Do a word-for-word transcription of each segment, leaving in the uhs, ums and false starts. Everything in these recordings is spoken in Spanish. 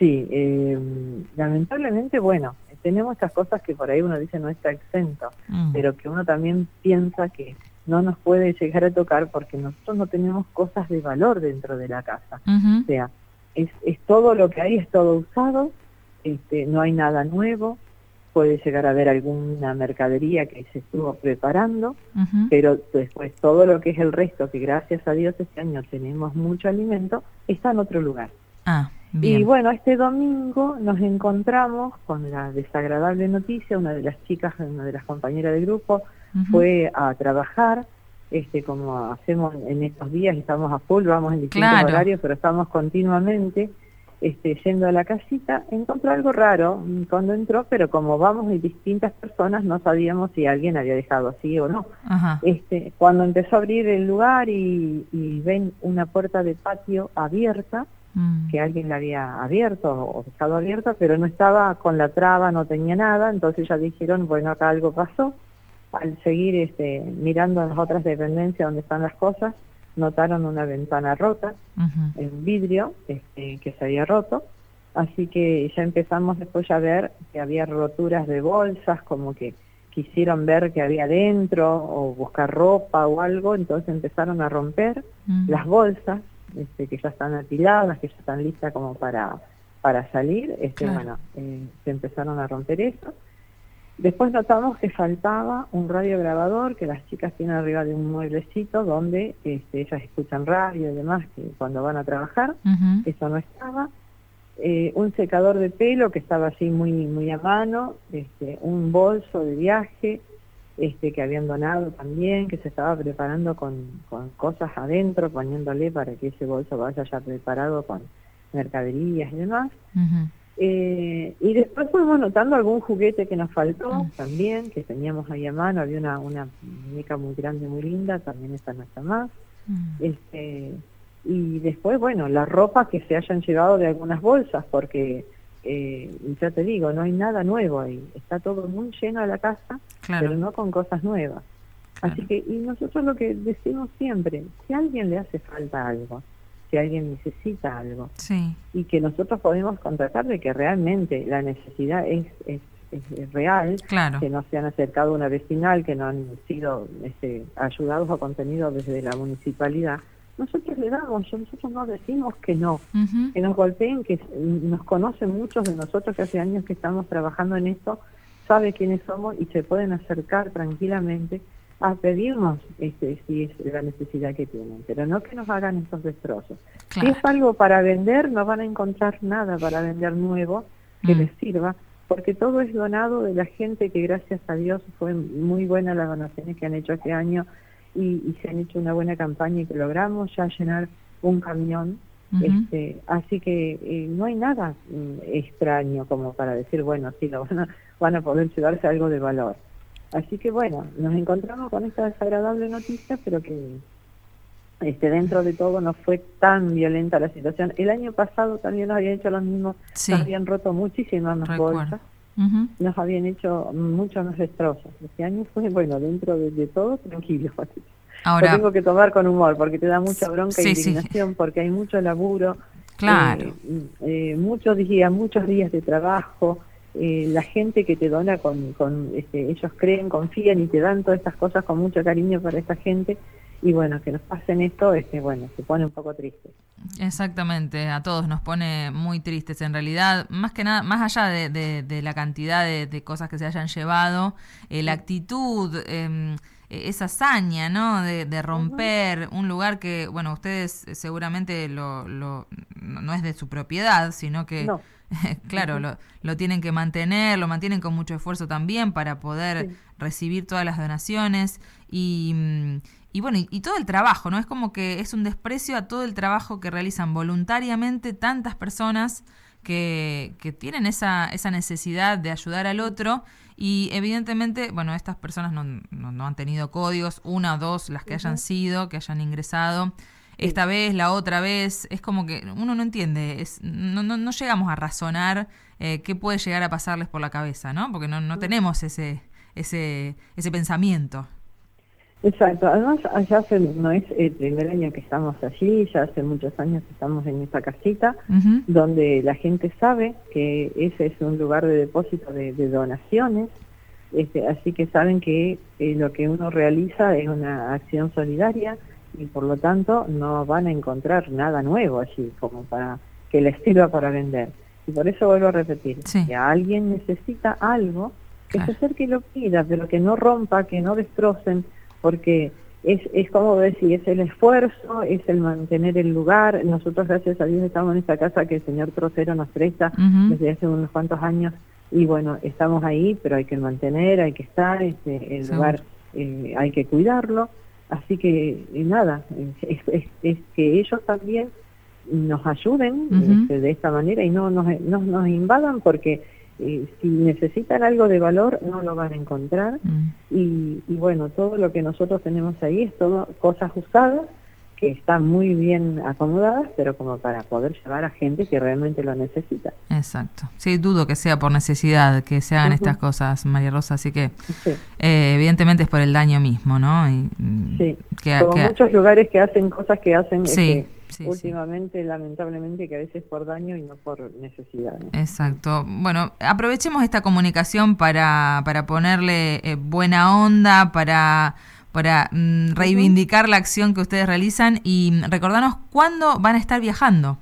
Sí, eh, lamentablemente, bueno, tenemos estas cosas que por ahí uno dice no está exento, mm. pero que uno también piensa que no nos puede llegar a tocar porque nosotros no tenemos cosas de valor dentro de la casa. Uh-huh. O sea, es, es todo lo que hay, es todo usado, este, no hay nada nuevo, puede llegar a haber alguna mercadería que se estuvo preparando, uh-huh. pero después todo lo que es el resto, que gracias a Dios este año tenemos mucho alimento, está en otro lugar. Ah, bien. Y bueno, este domingo nos encontramos con la desagradable noticia, una de las chicas, una de las compañeras del grupo, uh-huh. fue a trabajar, este como hacemos en estos días, estamos a full, vamos en distintos claro. horarios, pero estamos continuamente este, yendo a la casita, encontró algo raro cuando entró, pero como vamos en distintas personas, no sabíamos si alguien había dejado así o no. Ajá. Este, cuando empezó a abrir el lugar y, y ven una puerta de patio abierta, mm. que alguien la había abierto o dejado abierta, pero no estaba con la traba, no tenía nada, entonces ya dijeron, bueno, acá algo pasó. Al seguir este, mirando a las otras dependencias donde están las cosas, notaron una ventana rota, uh-huh. en vidrio, este, que se había roto, así que ya empezamos después a ver que había roturas de bolsas, como que quisieron ver qué había dentro, o buscar ropa o algo, entonces empezaron a romper uh-huh. las bolsas, este, que ya están apiladas, que ya están listas como para, para salir, este, claro. bueno, eh, se empezaron a romper eso. Después notamos que faltaba un radiograbador que las chicas tienen arriba de un mueblecito donde este, ellas escuchan radio y demás que cuando van a trabajar, uh-huh. eso no estaba. Eh, un secador de pelo que estaba así muy muy a mano, este, un bolso de viaje este, que habían donado también, que se estaba preparando con, con cosas adentro, poniéndole para que ese bolso vaya ya preparado con mercaderías y demás. Uh-huh. Eh, y después fuimos notando algún juguete que nos faltó mm. también, que teníamos ahí a mano, había una, una muñeca muy grande, muy linda, también esta no está más. Mm. Este, y después, bueno, la ropa que se hayan llevado de algunas bolsas, porque eh, ya te digo, no hay nada nuevo ahí, está todo muy lleno de la casa, claro. pero no con cosas nuevas. Claro. Así que, y nosotros lo que decimos siempre, si a alguien le hace falta algo, si alguien necesita algo, sí. y que nosotros podemos contratar de que realmente la necesidad es, es, es real, claro. que no se han acercado a una vecinal, que no han sido este, ayudados o contenidos desde la municipalidad, nosotros le damos, nosotros no decimos que no, uh-huh. que nos golpeen, que nos conocen muchos de nosotros que hace años que estamos trabajando en esto, sabe quiénes somos y se pueden acercar tranquilamente a pedirnos este, si es la necesidad que tienen, pero no que nos hagan estos destrozos. Claro. Si es algo para vender, no van a encontrar nada para vender nuevo que mm. les sirva, porque todo es donado de la gente que gracias a Dios fue muy buena las donaciones que han hecho este año y, y se han hecho una buena campaña y que logramos ya llenar un camión. Uh-huh. este, así que eh, no hay nada mm, extraño como para decir, bueno, sí, lo van a, van a poder llevarse algo de valor. Así que bueno, nos encontramos con esta desagradable noticia, pero que este dentro de todo no fue tan violenta la situación. El año pasado también nos habían hecho lo mismo, sí. nos habían roto muchísimas más Recuerdo. bolsas, uh-huh. nos habían hecho muchos más destrozos. Este año fue, bueno, dentro de, de todo, tranquilo. Ahora, lo tengo que tomar con humor, porque te da mucha bronca e sí, indignación, sí. porque hay mucho laburo, claro. eh, eh, muchos días, muchos días de trabajo. Eh, la gente que te dona con, con este, ellos creen, confían y te dan todas estas cosas con mucho cariño para esta gente, y bueno, que nos pasen esto, este, bueno, se pone un poco triste. Exactamente, a todos nos pone muy tristes en realidad, más que nada, más allá de, de, de la cantidad de, de cosas que se hayan llevado, eh, la actitud, eh, esa hazaña, ¿no? De, de romper uh-huh. un lugar que, bueno, ustedes seguramente lo, lo no es de su propiedad, sino que no. claro, uh-huh. lo, lo tienen que mantener, lo mantienen con mucho esfuerzo también para poder sí. recibir todas las donaciones y, y bueno, y, y todo el trabajo, ¿no? Es como que es un desprecio a todo el trabajo que realizan voluntariamente tantas personas que, que tienen esa, esa necesidad de ayudar al otro y evidentemente, bueno, estas personas no, no, no han tenido códigos, una o dos, las que uh-huh. hayan sido, que hayan ingresado. Esta vez, la otra vez, es como que uno no entiende, es, no, no, no llegamos a razonar eh, qué puede llegar a pasarles por la cabeza, ¿no? Porque no, no tenemos ese, ese, ese pensamiento. Exacto, además allá hace, no es el primer año que estamos allí, ya hace muchos años que estamos en esta casita, uh-huh. donde la gente sabe que ese es un lugar de depósito de, de donaciones, este, así que saben que eh, lo que uno realiza es una acción solidaria y por lo tanto no van a encontrar nada nuevo allí como para que les sirva para vender. Y por eso vuelvo a repetir, sí. que alguien necesita algo, que claro. se acerque y lo pida, pero que no rompa, que no destrocen, porque es, es como decir, es el esfuerzo, es el mantener el lugar. Nosotros, gracias a Dios, estamos en esta casa que el señor Trocero nos presta uh-huh. desde hace unos cuantos años, y bueno, estamos ahí, pero hay que mantener, hay que estar, este, el Seguro. lugar eh, hay que cuidarlo, así que eh, nada, es, es, es que ellos también nos ayuden uh-huh. este, de esta manera y no nos, no nos invadan, porque Eh, si necesitan algo de valor no lo van a encontrar mm. y, y bueno, todo lo que nosotros tenemos ahí es todo cosas usadas que están muy bien acomodadas, pero como para poder llevar a gente que realmente lo necesita. Exacto, sí, dudo que sea por necesidad que se hagan uh-huh. estas cosas, María Rosa, así que sí. eh, evidentemente es por el daño mismo, ¿no? Y, sí, que, como que... muchos lugares que hacen cosas que hacen sí. este, Sí, últimamente, sí. lamentablemente, que a veces por daño y no por necesidad, ¿no? Exacto. Bueno, aprovechemos esta comunicación para, para ponerle eh, buena onda, para, para mm, reivindicar uh-huh. la acción que ustedes realizan y recordarnos cuándo van a estar viajando.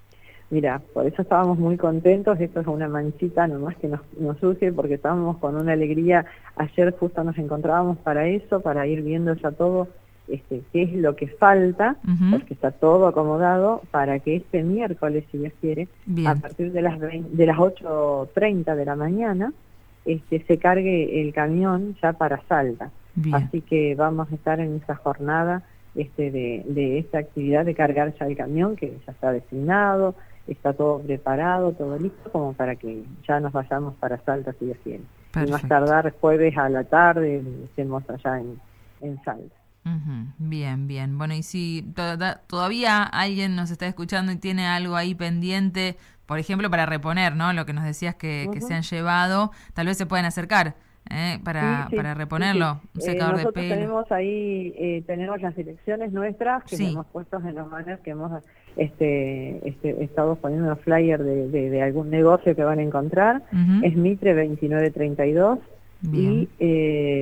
Mira, por eso estábamos muy contentos, esto es una manchita nomás que nos, nos surge, porque estábamos con una alegría, ayer justo nos encontrábamos para eso, para ir viendo ya todo, Este, qué es lo que falta, uh-huh. porque está todo acomodado para que este miércoles, si Dios quiere, Bien. a partir de las veinte, de las ocho treinta de la mañana, este, se cargue el camión ya para Salta. Bien. Así que vamos a estar en esa jornada este, de, de esta actividad de cargar ya el camión, que ya está designado, está todo preparado, todo listo, como para que ya nos vayamos para Salta, si Dios quiere. Perfecto. Y más tardar jueves a la tarde, estemos allá en, en Salta. Uh-huh. Bien, bien. Bueno, y si to- todavía alguien nos está escuchando y tiene algo ahí pendiente, por ejemplo, para reponer, ¿no? Lo que nos decías que, uh-huh. que se han llevado, tal vez se pueden acercar ¿eh? para, sí, sí, para reponerlo. Sí, sí. Un secador eh, nosotros de pelo. tenemos ahí, eh, tenemos las direcciones nuestras que sí. hemos puesto en los banners que hemos este, este, estado poniendo los flyers de, de, de algún negocio que van a encontrar. Uh-huh. Es Mitre veintinueve treinta y dos Bien. y... Eh,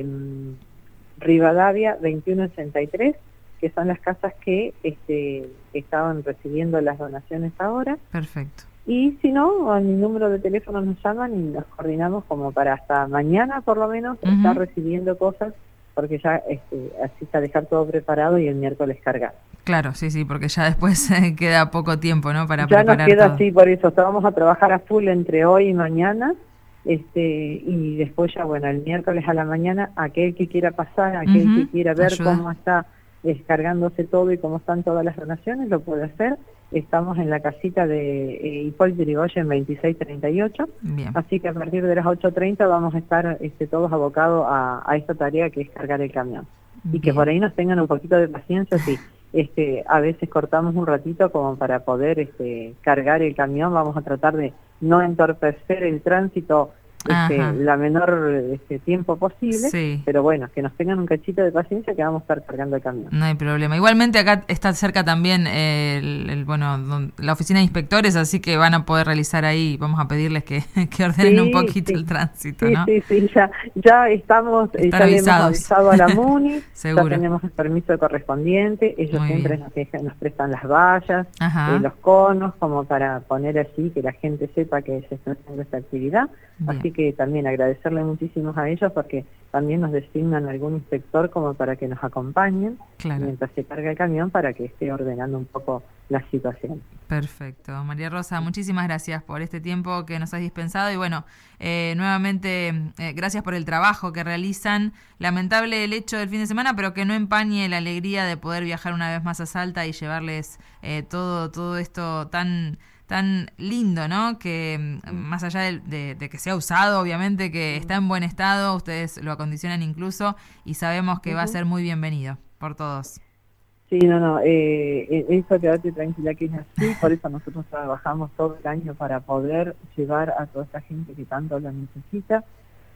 Rivadavia veintiuno sesenta y tres, que son las casas que este, estaban recibiendo las donaciones ahora. Perfecto. Y si no, a mi número de teléfono nos llaman y nos coordinamos como para hasta mañana por lo menos uh-huh. estar recibiendo cosas, porque ya este, así está dejar todo preparado y el miércoles cargar. Claro, sí, sí, porque ya después eh, queda poco tiempo, ¿no? Para ya preparar nos queda todo. así, por eso vamos a trabajar a full entre hoy y mañana. Este y después ya, bueno, el miércoles a la mañana, aquel que quiera pasar, aquel uh-huh. que quiera ver Ayuda. cómo está descargándose todo y cómo están todas las donaciones, lo puede hacer. Estamos en la casita de eh, Hipólito Yrigoyen veintiséis treinta y ocho, Bien. así que a partir de las ocho treinta vamos a estar este, todos abocados a, a esta tarea que es cargar el camión. Bien. Y que por ahí nos tengan un poquito de paciencia, sí. Este, a veces cortamos un ratito como para poder este, cargar el camión, vamos a tratar de no entorpecer el tránsito este, la menor este, tiempo posible, sí. pero bueno, que nos tengan un cachito de paciencia que vamos a estar cargando el camión. No hay problema. Igualmente acá está cerca también el, el bueno la oficina de inspectores, así que van a poder realizar ahí, vamos a pedirles que, que ordenen sí, un poquito sí. el tránsito, sí, ¿no? Sí, sí, ya, ya estamos, ya le hemos avisado a la MUNI, ya tenemos el permiso correspondiente, ellos Muy siempre nos, dejan, nos prestan las vallas, eh, los conos, como para poner así, que la gente sepa que se está haciendo esta actividad. Bien. Así que también agradecerle muchísimo a ellos porque también nos designan algún inspector como para que nos acompañen claro. mientras se carga el camión para que esté ordenando un poco la situación. Perfecto. María Rosa, muchísimas gracias por este tiempo que nos has dispensado y bueno, eh, nuevamente eh, gracias por el trabajo que realizan. Lamentable el hecho del fin de semana, pero que no empañe la alegría de poder viajar una vez más a Salta y llevarles eh, todo, todo esto tan... tan lindo, ¿no? Que más allá de, de, de que sea usado, obviamente, que está en buen estado, ustedes lo acondicionan incluso y sabemos que uh-huh. va a ser muy bienvenido por todos. Sí, no, no, eh, eso quédate tranquila que es así, por eso nosotros trabajamos todo el año para poder llevar a toda esta gente que tanto lo necesita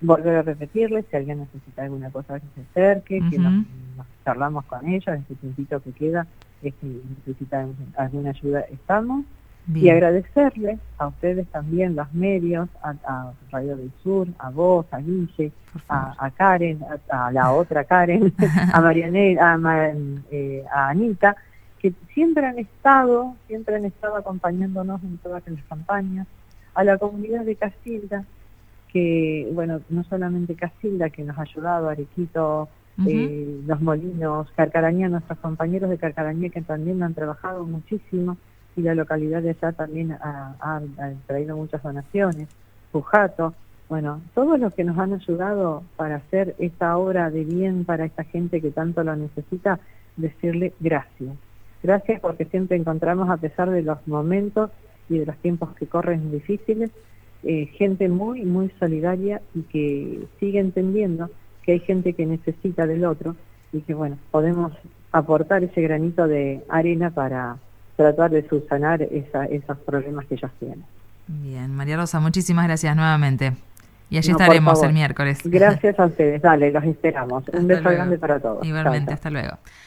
volver a repetirles, si alguien necesita alguna cosa que se acerque, uh-huh. que nos, nos charlamos con ellos, en este tiempito que queda, es que necesitan alguna ayuda, estamos. Bien. Y agradecerles a ustedes también, los medios, a, a Radio del Sur, a vos, a Guille, a, a Karen, a, a la otra Karen, a Marianela, a, eh, a Anita, que siempre han estado, siempre han estado acompañándonos en todas las campañas, a la comunidad de Casilda, que, bueno, no solamente Casilda, que nos ha ayudado, Arequito, uh-huh. eh, Los Molinos, Carcarañá, nuestros compañeros de Carcarañá que también han trabajado muchísimo, y la localidad de allá también ha, ha, ha traído muchas donaciones, Pujato, bueno, todos los que nos han ayudado para hacer esta obra de bien para esta gente que tanto lo necesita, decirle gracias. Gracias porque siempre encontramos, a pesar de los momentos y de los tiempos que corren difíciles, eh, gente muy, muy solidaria y que sigue entendiendo que hay gente que necesita del otro y que, bueno, podemos aportar ese granito de arena para tratar de subsanar esa, esos problemas que ellos tienen. Bien, María Rosa, muchísimas gracias nuevamente. Y allí no, estaremos el miércoles. Gracias a ustedes. Dale, los esperamos. Hasta Un beso luego. grande para todos. Igualmente, chao, chao. hasta luego.